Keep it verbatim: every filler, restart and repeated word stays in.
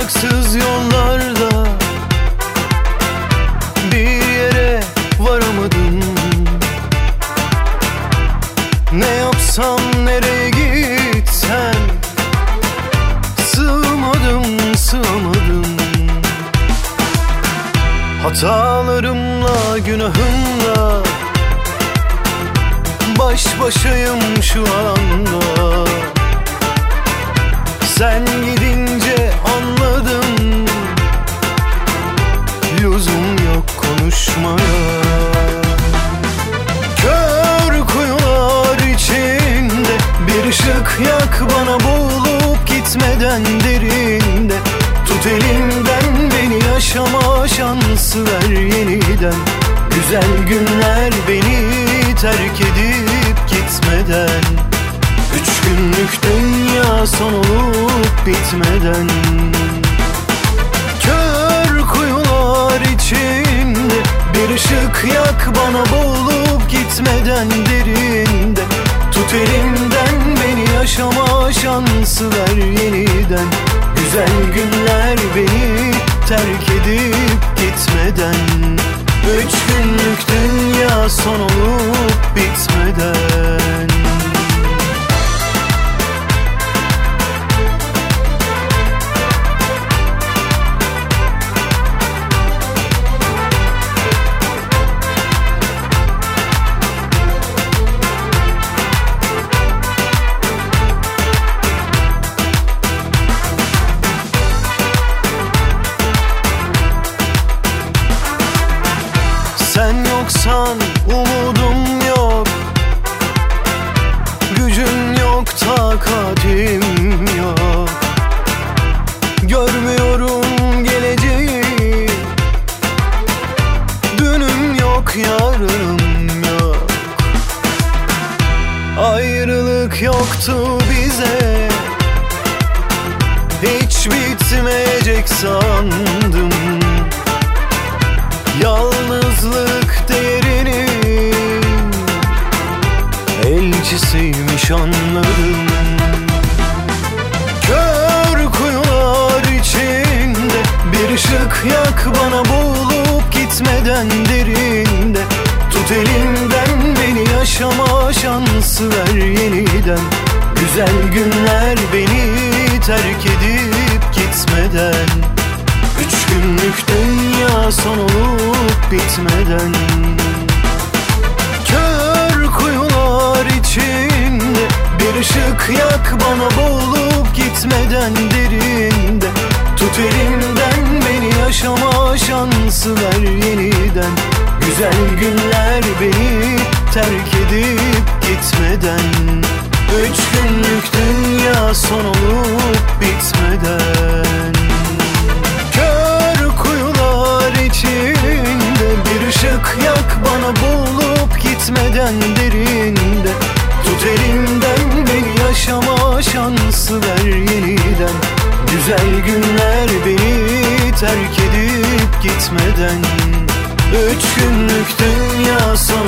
bucaksız yollarda bir yere varamadım. Ne yapsam, nereye gitsem sığmadım, sığamadım. Hatalarımla, günahımla baş başayım şu anda. Sen gidince anladım, lüzum yok konuşmaya. Kör kuyular içinde bir ışık yak bana, boğulup gitmeden derinde. Tut elimden, beni yaşama şansı ver yeniden. Güzel günler beni terk edip gitmeden. Üç günlük dünya son olup bitmeden. Kör kuyular içinde bir ışık yak bana, boğulup gitmeden derinde. Tut elimden, beni yaşama şansı ver yeniden. Güzel günler beni terk edip gitmeden. Üç günlük dünya son olup bitmeden. Sen yoksan umudum yok, gücüm yok, takatim yok. Görmüyorum geleceği, dünüm yok, yarınım yok. Ayrılık yoktu bize, hiç bitmeyecek sandım. Yalnızlık değerinin elçisiymiş anladım. Kör kuyular içinde bir ışık yak bana, boğulup gitmeden derinde. Tut elimden, beni yaşama şansı ver yeniden. Güzel günler beni terk edip gitmeden. Üç günlük dünya son olup bitmeden. Kör kuyular içinde bir ışık yak bana, boğulup gitmeden derinde. Tut elimden, beni yaşama şansı ver yeniden. Güzel günler beni terk edip gitmeden. Üç günlük dünya son olup bitmeden. Kör kuyular içinde bir ışık yak bana, boğulup gitmeden derinde. Tut elimden, beni yaşama şansı ver yeniden. Güzel günler beni terk edip gitmeden. Üç günlük dünya son